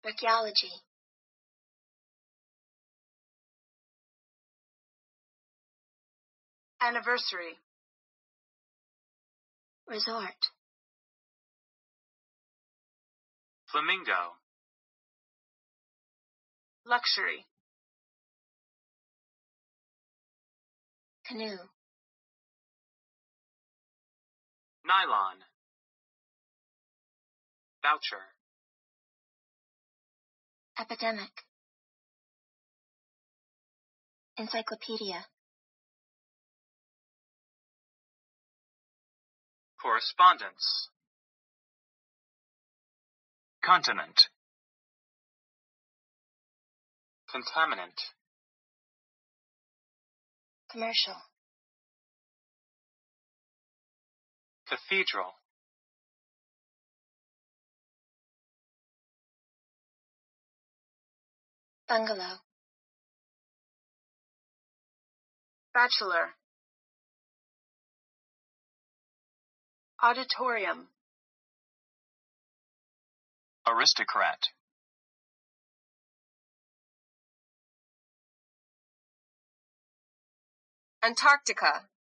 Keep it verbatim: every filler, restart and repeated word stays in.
Archaeology. Anniversary. Resort. Flamingo. Luxury. Canoe. Nylon. Voucher. Epidemic. Encyclopedia. Correspondence. Continent. Contaminant. Commercial. Cathedral. Bungalow. Bachelor. Auditorium. Aristocrat. Antarctica.